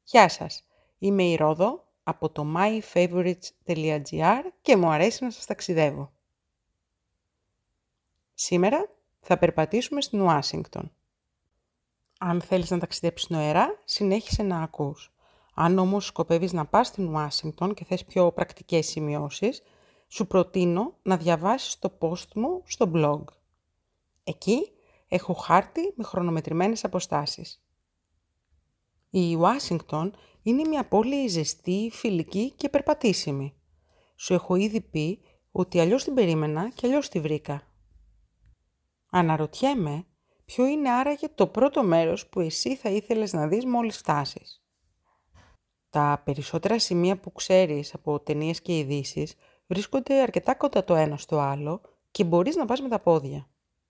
Γεια σας, είμαι η Ρόδο από το myfavorites.gr και μου αρέσει να σας ταξιδεύω. Σήμερα θα περπατήσουμε στην Ουάσιγκτον. Αν θέλεις να ταξιδέψεις νοερά, συνέχισε να ακούς. Αν όμως σκοπεύεις να πας στην Ουάσιγκτον και θες πιο πρακτικές σημειώσεις, σου προτείνω να διαβάσεις το post μου στο blog. Εκεί έχω χάρτη με χρονομετρημένες αποστάσεις. Η Ουάσιγκτον είναι μια πόλη ζεστή, φιλική και περπατήσιμη. Σου έχω ήδη πει ότι αλλιώς την περίμενα και αλλιώς τη βρήκα. Αναρωτιέμαι ποιο είναι άραγε το πρώτο μέρος που εσύ θα ήθελες να δεις μόλις φτάσεις. Τα περισσότερα σημεία που ξέρεις από ταινίες και ειδήσεις βρίσκονται αρκετά κοντά το ένα στο άλλο και μπορείς να πας με τα πόδια.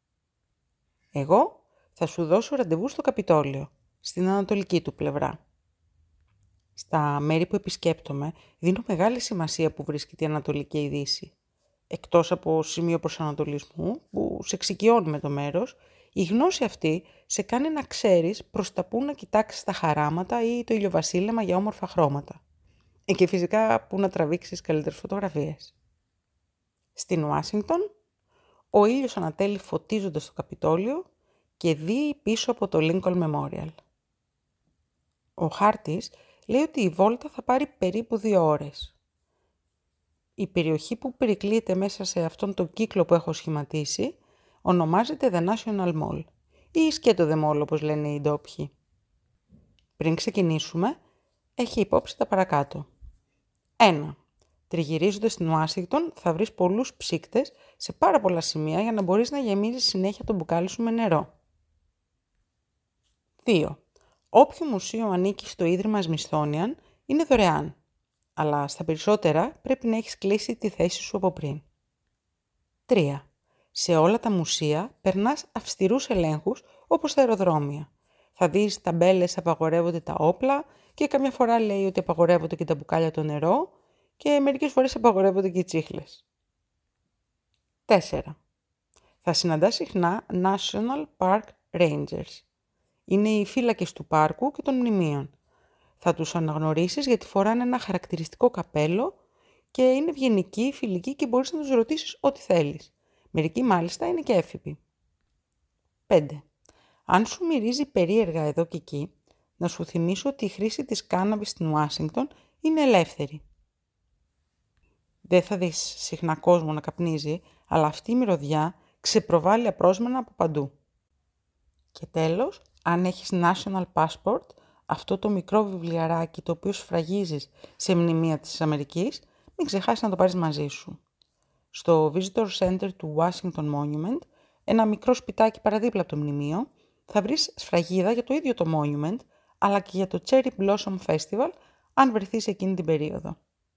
Εγώ θα σου δώσω ραντεβού στο Καπιτόλιο, στην ανατολική του πλευρά. Στα μέρη που επισκέπτομαι δίνω μεγάλη σημασία που βρίσκεται η Ανατολική και η Δύση. Εκτός από σημείο προσανατολισμού που σε εξοικειώνει με το μέρος, η γνώση αυτή σε κάνει να ξέρεις προς τα πού να κοιτάξεις τα χαράματα ή το ηλιοβασίλεμα για όμορφα χρώματα. Και φυσικά πού να τραβήξεις καλύτερες φωτογραφίες. Στην Ουάσιγκτον, ο ήλιος ανατέλει φωτίζοντας το Καπιτόλιο και δει πίσω από το Lincoln Memorial. Ο χάρτης λέει ότι η βόλτα θα πάρει περίπου 2 ώρες. Η περιοχή που περικλείεται μέσα σε αυτόν τον κύκλο που έχω σχηματίσει ονομάζεται The National Mall ή σκέτο The Mall όπως λένε οι ντόπιοι. Πριν ξεκινήσουμε, έχει υπόψη τα παρακάτω. 1. Τριγυρίζοντας την Ουάσιγκτον θα βρεις πολλούς ψύκτες σε πάρα πολλά σημεία για να μπορείς να γεμίζεις συνέχεια το μπουκάλι σου με νερό. 2. Όποιο μουσείο ανήκει στο Ίδρυμα Smithsonian είναι δωρεάν, αλλά στα περισσότερα πρέπει να έχεις κλείσει τη θέση σου από πριν. 3. Σε όλα τα μουσεία περνάς αυστηρούς ελέγχους όπως στα αεροδρόμια. Θα δεις ταμπέλες «Απαγορεύονται τα όπλα» και καμιά φορά λέει ότι απαγορεύονται και τα μπουκάλια το νερό και μερικές φορές απαγορεύονται και οι τσίχλες. 4. Θα συναντάς συχνά National Park Rangers. Είναι οι φύλακες του πάρκου και των μνημείων. Θα τους αναγνωρίσεις γιατί φοράνε ένα χαρακτηριστικό καπέλο και είναι ευγενικοί, φιλικοί και μπορείς να τους ρωτήσεις ό,τι θέλεις. Μερικοί μάλιστα είναι και έφηβοι. 5. Αν σου μυρίζει περίεργα εδώ και εκεί, να σου θυμίσω ότι η χρήση της κάναβης στην Ουάσιγκτον είναι ελεύθερη. Δεν θα δεις συχνά κόσμο να καπνίζει, αλλά αυτή η μυρωδιά ξεπροβάλλει απρόσμενα από παντού. Και τέλος, αν έχεις National Passport, αυτό το μικρό βιβλιαράκι το οποίο σφραγίζεις σε μνημεία της Αμερικής, μην ξεχάσεις να το πάρεις μαζί σου. Στο Visitor Center του Washington Monument, ένα μικρό σπιτάκι παραδίπλα από το μνημείο, θα βρεις σφραγίδα για το ίδιο το Monument, αλλά και για το Cherry Blossom Festival, αν βρεθείς εκείνη την περίοδο.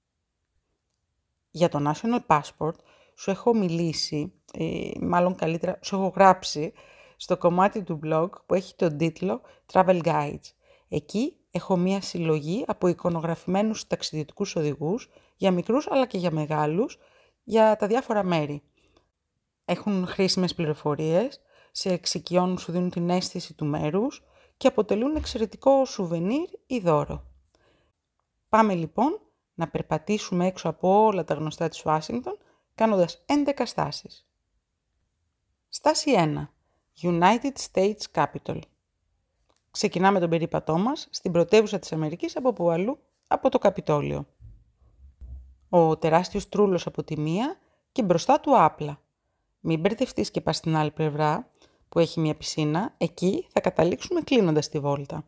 Για το National Passport σου έχω μιλήσει, μάλλον καλύτερα σου έχω γράψει, στο κομμάτι του blog που έχει τον τίτλο Travel Guides. Εκεί έχω μία συλλογή από εικονογραφημένους ταξιδιωτικούς οδηγούς για μικρούς αλλά και για μεγάλους για τα διάφορα μέρη. Έχουν χρήσιμες πληροφορίες, σε εξοικειώνουν, σου δίνουν την αίσθηση του μέρους και αποτελούν εξαιρετικό σουβενίρ ή δώρο. Πάμε λοιπόν να περπατήσουμε έξω από όλα τα γνωστά της Ουάσιγκτον κάνοντας 11 στάσεις. Στάση 1. United States Capitol. Ξεκινάμε τον περίπατό μας στην πρωτεύουσα της Αμερικής από που αλλού, από το Καπιτόλιο. Ο τεράστιος τρούλος από τη μία και μπροστά του άπλα. Μην μπερδευτείς και πας στην άλλη πλευρά που έχει μια πισίνα, εκεί θα καταλήξουμε κλείνοντας τη βόλτα.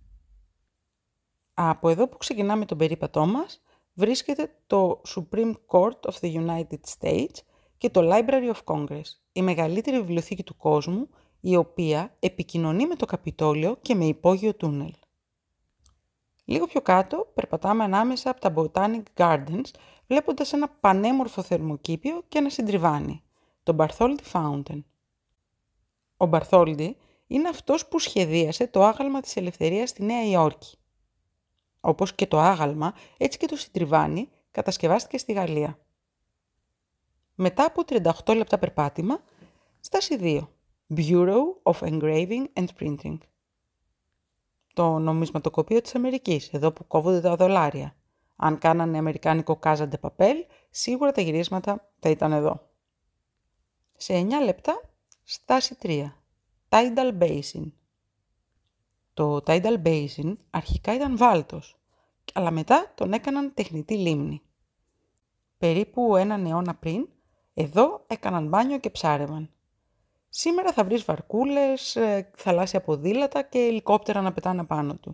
Από εδώ που ξεκινάμε τον περίπατό μας βρίσκεται το Supreme Court of the United States και το Library of Congress, η μεγαλύτερη βιβλιοθήκη του κόσμου, η οποία επικοινωνεί με το Καπιτόλιο και με υπόγειο τούνελ. Λίγο πιο κάτω περπατάμε ανάμεσα από τα Botanic Gardens, βλέποντας ένα πανέμορφο θερμοκήπιο και ένα συντριβάνι, το Bartholdi Fountain. Ο Μπαρθόλντι είναι αυτός που σχεδίασε το άγαλμα της ελευθερίας στη Νέα Υόρκη. Όπως και το άγαλμα, έτσι και το συντριβάνι κατασκευάστηκε στη Γαλλία. Μετά από 38 λεπτά περπάτημα, στάση 2. Bureau of Engraving and Printing. στο νομισματοκοπείο της Αμερικής, εδώ που κόβονται τα δολάρια. Αν κάνανε αμερικάνικο Casa de Papel, σίγουρα τα γυρίσματα θα ήταν εδώ. Σε 9 λεπτά, στάση 3. Tidal Basin. Το Tidal Basin αρχικά ήταν βάλτος, αλλά μετά τον έκαναν τεχνητή λίμνη. Περίπου έναν αιώνα πριν, εδώ έκαναν μπάνιο και ψάρευαν. Σήμερα θα βρεις βαρκούλες, θαλάσσια ποδήλατα και ελικόπτερα να πετάνε πάνω του.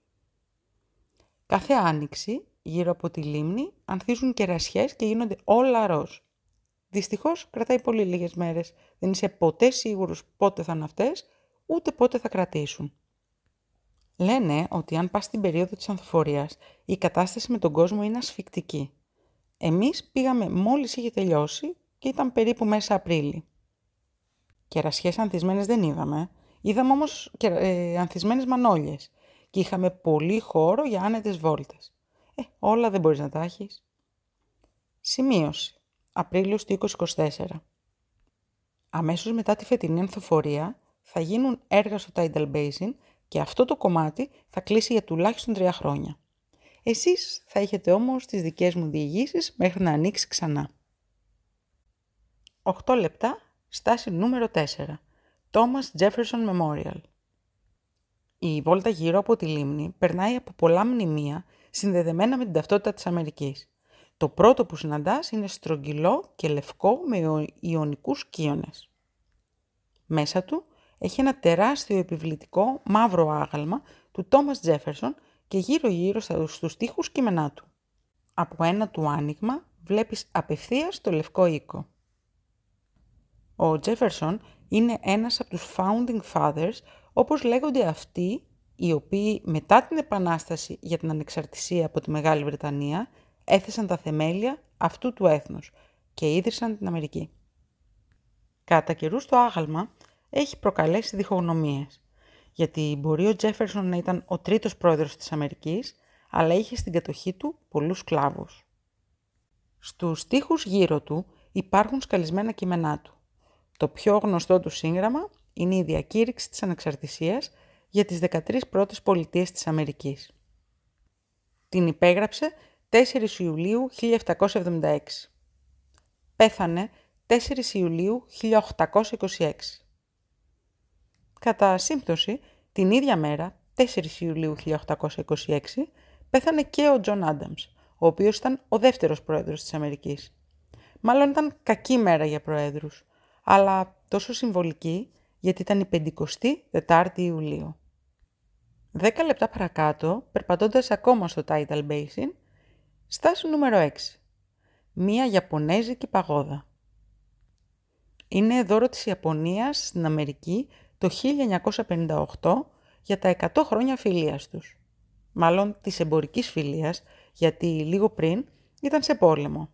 Κάθε άνοιξη, γύρω από τη λίμνη, ανθίζουν κερασιές και γίνονται όλα ροζ. Δυστυχώς κρατάει πολύ λίγες μέρες. Δεν είσαι ποτέ σίγουρος πότε θα είναι αυτές, ούτε πότε θα κρατήσουν. Λένε ότι αν πας στην περίοδο της ανθοφορίας, η κατάσταση με τον κόσμο είναι ασφικτική. Εμείς πήγαμε μόλις είχε τελειώσει και ήταν περίπου μέσα Απρίλη. Κερασιές ανθισμένες δεν είδαμε. Είδαμε όμως ανθισμένες μανόλιες και είχαμε πολύ χώρο για άνετες βόλτες. Όλα δεν μπορείς να τα έχεις. Σημείωση. Απρίλιος του 2024. Αμέσως μετά τη φετινή ανθοφορία θα γίνουν έργα στο Tidal Basin και αυτό το κομμάτι θα κλείσει για τουλάχιστον 3 χρόνια. Εσείς θα έχετε όμως τις δικές μου διηγήσεις μέχρι να ανοίξει ξανά. 8 λεπτά, στάση νούμερο 4. Thomas Jefferson Memorial. Η βόλτα γύρω από τη λίμνη περνάει από πολλά μνημεία συνδεδεμένα με την ταυτότητα της Αμερικής. Το πρώτο που συναντάς είναι στρογγυλό και λευκό με ιωνικούς κύονες. Μέσα του έχει ένα τεράστιο επιβλητικό μαύρο άγαλμα του Thomas Jefferson και γύρω-γύρω στους τοίχους κείμενά του. Από ένα του άνοιγμα βλέπεις απευθείας το λευκό οίκο. Ο Jefferson είναι ένας από τους Founding Fathers, όπως λέγονται αυτοί οι οποίοι μετά την Επανάσταση για την ανεξαρτησία από τη Μεγάλη Βρετανία έθεσαν τα θεμέλια αυτού του έθνους και ίδρυσαν την Αμερική. Κατά καιρούς το άγαλμα έχει προκαλέσει διχογνωμίες, γιατί μπορεί ο Τζέφερσον να ήταν ο τρίτος πρόεδρος της Αμερικής, αλλά είχε στην κατοχή του πολλούς σκλάβους. Στους τοίχους γύρω του υπάρχουν σκαλισμένα κείμενά του. Το πιο γνωστό του σύγγραμμα είναι η διακήρυξη της ανεξαρτησίας για τις 13 πρώτες πολιτείες της Αμερικής. Την υπέγραψε 4 Ιουλίου 1776. Πέθανε 4 Ιουλίου 1826. Κατά σύμπτωση, την ίδια μέρα, 4 Ιουλίου 1826, πέθανε και ο Τζον Άνταμς, ο οποίος ήταν ο δεύτερος πρόεδρος της Αμερικής. Μάλλον ήταν κακή μέρα για προέδρους, αλλά τόσο συμβολική γιατί ήταν η 54η Ιουλίου. 10 λεπτά παρακάτω, περπατώντας ακόμα στο Tidal Basin, στάση νούμερο 6. Μία Ιαπωνέζικη παγόδα. Είναι δώρο της Ιαπωνίας στην Αμερική το 1958 για τα 100 χρόνια φιλίας τους. Μάλλον της εμπορικής φιλίας, γιατί λίγο πριν ήταν σε πόλεμο.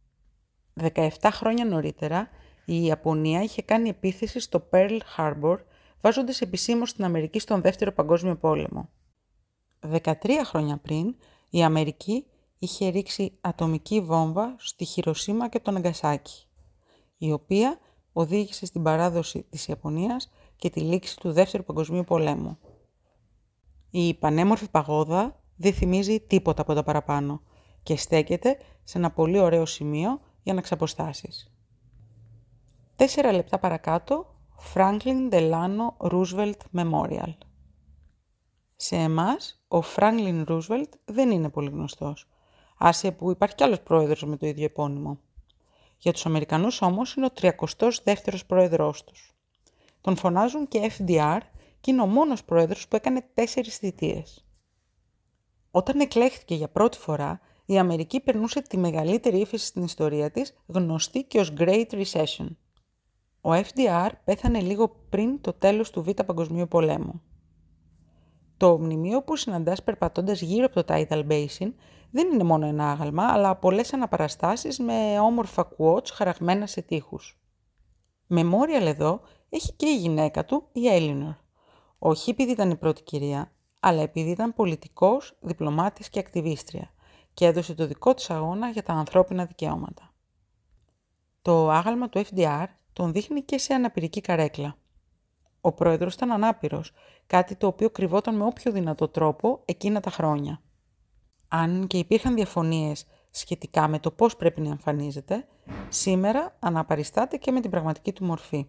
17 χρόνια νωρίτερα, η Ιαπωνία είχε κάνει επίθεση στο Pearl Harbor, βάζοντας επισήμως την Αμερική στον Δεύτερο Παγκόσμιο Πόλεμο. 13 χρόνια πριν, η Αμερική είχε ρίξει ατομική βόμβα στη Χιροσίμα και το Ναγκασάκι, η οποία οδήγησε στην παράδοση της Ιαπωνίας και τη λήξη του Δεύτερου Παγκοσμίου Πολέμου. Η πανέμορφη παγόδα δεν θυμίζει τίποτα από τα παραπάνω και στέκεται σε ένα πολύ ωραίο σημείο για να ξαποστάσεις. 4 λεπτά παρακάτω, Franklin Delano Roosevelt Memorial. Σε εμάς, ο Franklin Roosevelt δεν είναι πολύ γνωστός, άσε που υπάρχει κι άλλος πρόεδρος με το ίδιο επώνυμο. Για τους Αμερικανούς όμως είναι ο 32ος πρόεδρός τους. Τον φωνάζουν και FDR και είναι ο μόνος πρόεδρος που έκανε 4 θητείες. Όταν εκλέχθηκε για πρώτη φορά, η Αμερική περνούσε τη μεγαλύτερη ύφεση στην ιστορία της, γνωστή και ως Great Recession. Ο FDR πέθανε λίγο πριν το τέλος του Β' Παγκοσμίου Πολέμου. Το μνημείο που συναντάς περπατώντας γύρω από το Tidal Basin δεν είναι μόνο ένα άγαλμα, αλλά πολλές αναπαραστάσεις με όμορφα quotes χαραγμένα σε τοίχους. Memorial εδώ έχει και η γυναίκα του, η Eleanor. Όχι επειδή ήταν η πρώτη κυρία, αλλά επειδή ήταν πολιτικός, διπλωμάτης και ακτιβίστρια και έδωσε το δικό της αγώνα για τα ανθρώπινα δικαιώματα. Το άγαλμα του FDR τον δείχνει και σε αναπηρική καρέκλα. Ο πρόεδρος ήταν ανάπηρος, κάτι το οποίο κρυβόταν με όποιο δυνατό τρόπο εκείνα τα χρόνια. Αν και υπήρχαν διαφωνίες σχετικά με το πώς πρέπει να εμφανίζεται, σήμερα αναπαριστάται και με την πραγματική του μορφή.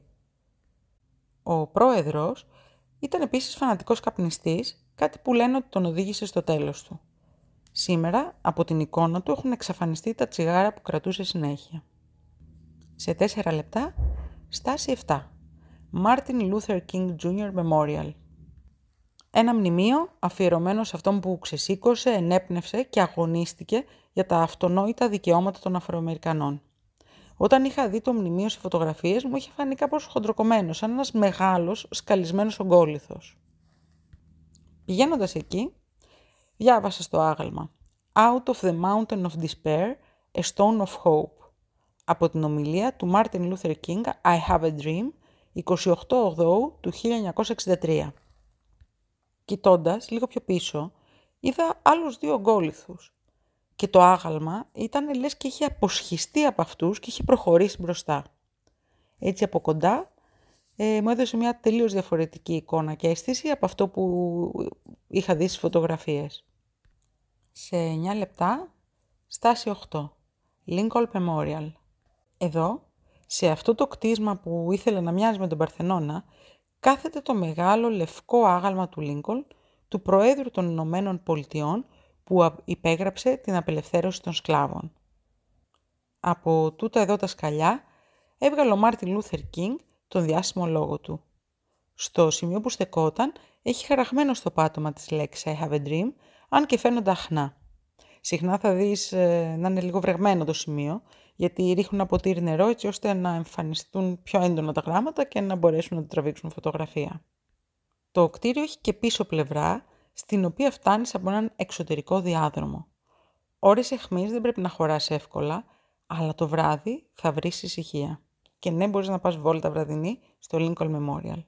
Ο πρόεδρος ήταν επίσης φανατικός καπνιστής, κάτι που λένε ότι τον οδήγησε στο τέλος του. Σήμερα, από την εικόνα του έχουν εξαφανιστεί τα τσιγάρα που κρατούσε συνέχεια. Σε 4 λεπτά, στάση 7. Martin Luther King Jr. Memorial. Ένα μνημείο αφιερωμένο σε αυτόν που ξεσήκωσε, ενέπνευσε και αγωνίστηκε για τα αυτονόητα δικαιώματα των Αφροαμερικανών. Όταν είχα δει το μνημείο σε φωτογραφίες μου, είχε φανεί κάπως χοντροκομμένο, σαν ένας μεγάλος σκαλισμένος ογκόλιθος. Πηγαίνοντας εκεί, διάβασα στο άγαλμα «Out of the Mountain of Despair, a Stone of Hope» από την ομιλία του Martin Luther King «I have a Dream», 28 Οκτωβρίου του 1963. Κοιτώντας λίγο πιο πίσω, είδα άλλους 2 ογκόλιθους και το άγαλμα ήταν λες και είχε αποσχιστεί από αυτούς και είχε προχωρήσει μπροστά. Έτσι από κοντά μου έδωσε μια τελείως διαφορετική εικόνα και αίσθηση από αυτό που είχα δει στις φωτογραφίες. Σε 9 λεπτά, στάση 8. Lincoln Memorial. Εδώ, σε αυτό το κτίσμα που ήθελε να μοιάζει με τον Παρθενώνα, κάθεται το μεγάλο λευκό άγαλμα του Λίνκολν, του Προέδρου των Ηνωμένων Πολιτειών, που υπέγραψε την απελευθέρωση των σκλάβων. Από τούτα εδώ τα σκαλιά έβγαλε ο Μάρτιν Λούθερ Κίνγκ τον διάσημο λόγο του. Στο σημείο που στεκόταν έχει χαραγμένο στο πάτωμα της λέξης I have a dream, αν και φαίνονται αχνά. Συχνά θα δεις να είναι λίγο βρεγμένο το σημείο, γιατί ρίχνουν από ποτήρι νερό έτσι ώστε να εμφανιστούν πιο έντονα τα γράμματα και να μπορέσουν να το τραβήξουν φωτογραφία. Το κτίριο έχει και πίσω πλευρά, στην οποία φτάνεις από έναν εξωτερικό διάδρομο. Ώρες αιχμής δεν πρέπει να χωράς εύκολα, αλλά το βράδυ θα βρεις ησυχία. Και ναι, μπορείς να πας βόλτα βραδινή στο Lincoln Memorial.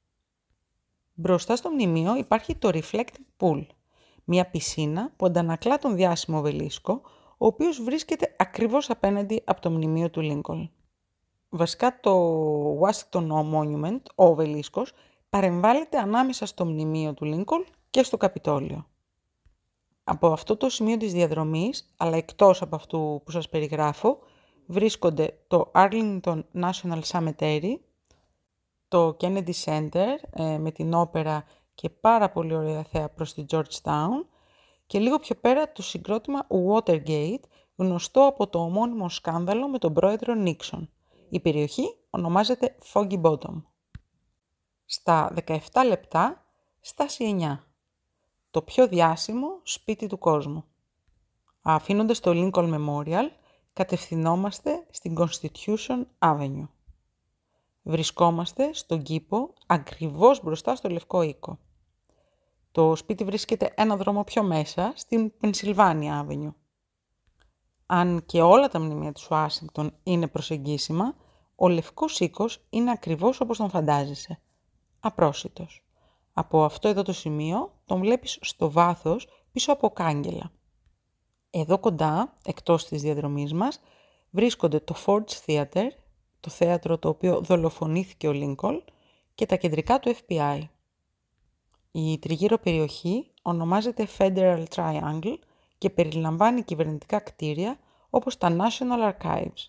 Μπροστά στο μνημείο υπάρχει το Reflecting Pool, μια πισίνα που αντανακλά τον διάσημο obelisk, ο οποίος βρίσκεται ακριβώς απέναντι από το μνημείο του Lincoln. Βασικά το Washington Monument, ο obelisk, παρεμβάλλεται ανάμεσα στο μνημείο του Lincoln και στο Καπιτόλιο. Από αυτό το σημείο της διαδρομής, αλλά εκτός από αυτού που σας περιγράφω, βρίσκονται το Arlington National Cemetery, το Kennedy Center με την όπερα και πάρα πολύ ωραία θέα προς τη Georgetown και λίγο πιο πέρα το συγκρότημα Watergate, γνωστό από το ομώνυμο σκάνδαλο με τον πρόεδρο Nixon. Η περιοχή ονομάζεται Foggy Bottom. Στα 17 λεπτά, στάση 9. Το πιο διάσημο σπίτι του κόσμου. Αφήνοντας το Lincoln Memorial, κατευθυνόμαστε στην Constitution Avenue. Βρισκόμαστε στον κήπο ακριβώς μπροστά στο Λευκό Οίκο. Το σπίτι βρίσκεται ένα δρόμο πιο μέσα, στην Pennsylvania Avenue. Αν και όλα τα μνημεία της Ουάσιγκτον είναι προσεγγίσιμα, ο Λευκός Οίκος είναι ακριβώς όπως τον φαντάζεσαι. Απρόσιτος. Από αυτό εδώ το σημείο τον βλέπεις στο βάθος πίσω από κάγκελα. Εδώ κοντά, εκτός της διαδρομής μας, βρίσκονται το Ford's Theater, το θέατρο το οποίο δολοφονήθηκε ο Lincoln, και τα κεντρικά του FBI. Η τριγύρω περιοχή ονομάζεται Federal Triangle και περιλαμβάνει κυβερνητικά κτίρια όπως τα National Archives.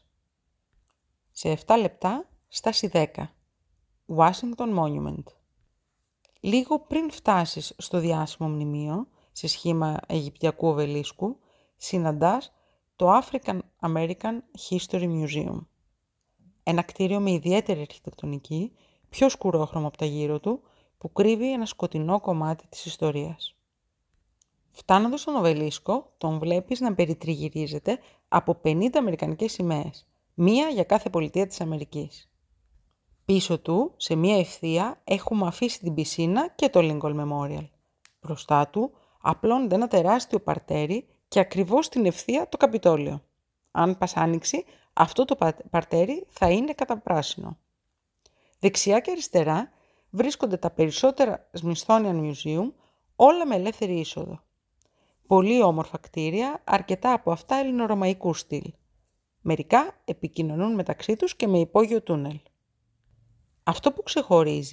Σε 7 λεπτά, στάση 10. Washington Monument. Λίγο πριν φτάσεις στο διάσημο μνημείο, σε σχήμα Αιγυπτιακού οβελίσκου, συναντάς το African American History Museum. Ένα κτίριο με ιδιαίτερη αρχιτεκτονική, πιο σκουρόχρωμο από τα γύρω του, που κρύβει ένα σκοτεινό κομμάτι της ιστορίας. Φτάνοντας στον οβελίσκο, τον βλέπεις να περιτριγυρίζεται από 50 αμερικανικές σημαίες, μία για κάθε πολιτεία της Αμερικής. Πίσω του, σε μία ευθεία, έχουμε αφήσει την πισίνα και το Lincoln Memorial. Μπροστά του, απλώνεται ένα τεράστιο παρτέρι και ακριβώς στην ευθεία το Καπιτόλιο. Αν πας άνοιξη, αυτό το παρτέρι θα είναι κατά πράσινο. Δεξιά και αριστερά βρίσκονται τα περισσότερα Smithsonian Museum, όλα με ελεύθερη είσοδο. Πολύ όμορφα κτίρια, αρκετά από αυτά ελληνορωμαϊκού στυλ. Μερικά επικοινωνούν μεταξύ τους και με υπόγειο τούνελ. Αυτό που ξεχωρίζει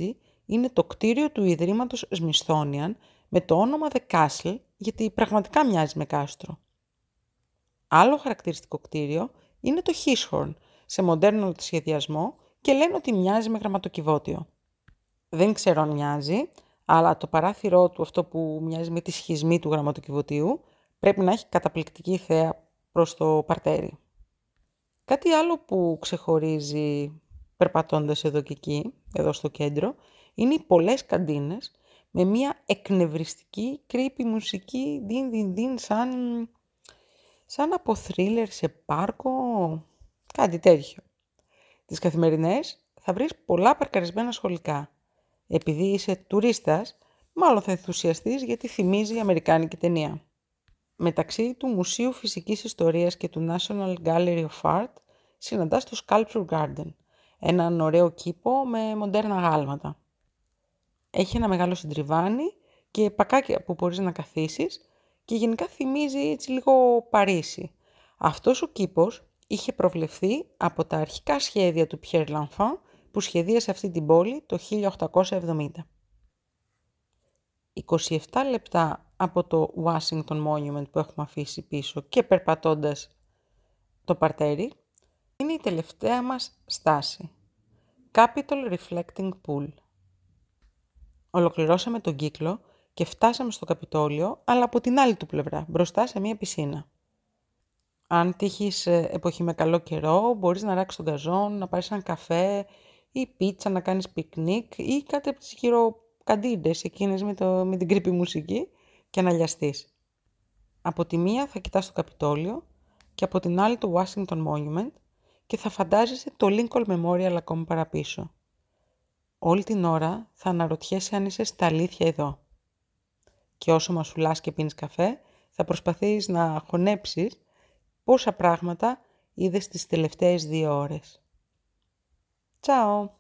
είναι το κτίριο του Ιδρύματος Smithsonian με το όνομα The Castle, γιατί πραγματικά μοιάζει με κάστρο. Άλλο χαρακτηριστικό κτίριο είναι το Hirshhorn, σε μοντέρνο σχεδιασμό και λένε ότι μοιάζει με γραμματοκιβώτιο. Δεν ξέρω αν μοιάζει, αλλά το παράθυρό του, αυτό που μοιάζει με τη σχισμή του γραμματοκιβωτίου, πρέπει να έχει καταπληκτική θέα προς το παρτέρι. Κάτι άλλο που ξεχωρίζει περπατώντας εδώ και εκεί, εδώ στο κέντρο, είναι οι πολλές καντίνες με μια εκνευριστική creepy μουσική διν, σαν από θρίλερ σε πάρκο, κάτι τέτοιο. Τις καθημερινές θα βρεις πολλά παρκαρισμένα σχολικά. Επειδή είσαι τουρίστας, μάλλον θα ενθουσιαστείς γιατί θυμίζει αμερικάνικη ταινία. Μεταξύ του Μουσείου Φυσικής Ιστορίας και του National Gallery of Art συναντάς το Sculpture Garden, έναν ωραίο κήπο με μοντέρνα γάλματα. Έχει ένα μεγάλο συντριβάνι και πακάκια που μπορείς να καθίσεις και γενικά θυμίζει έτσι λίγο Παρίσι. Αυτός ο κήπος είχε προβλεφθεί από τα αρχικά σχέδια του Pierre L'Enfant που σχεδίασε αυτή την πόλη το 1870. 27 λεπτά από το Washington Monument που έχουμε αφήσει πίσω και περπατώντας το παρτέρι, είναι η τελευταία μας στάση. Capitol Reflecting Pool. Ολοκληρώσαμε τον κύκλο και φτάσαμε στο Καπιτόλιο, αλλά από την άλλη του πλευρά, μπροστά σε μία πισίνα. Αν τύχεις εποχή με καλό καιρό, μπορείς να ράξεις τον γκαζόν, να πάρεις έναν καφέ ή πίτσα, να κάνεις πικνίκ ή κάτι από τις γύρω καντίνες εκείνες με την creepy μουσική και να λιαστείς. Από τη μία θα κοιτάς το Καπιτόλιο και από την άλλη το Washington Monument και θα φαντάζεσαι το Lincoln Memorial ακόμη παραπίσω. Όλη την ώρα θα αναρωτιέσαι αν είσαι στα αλήθεια εδώ. Και όσο μασουλάς και πίνεις καφέ, θα προσπαθείς να χωνέψεις πόσα πράγματα είδες τις τελευταίες 2 ώρες. Τσάω!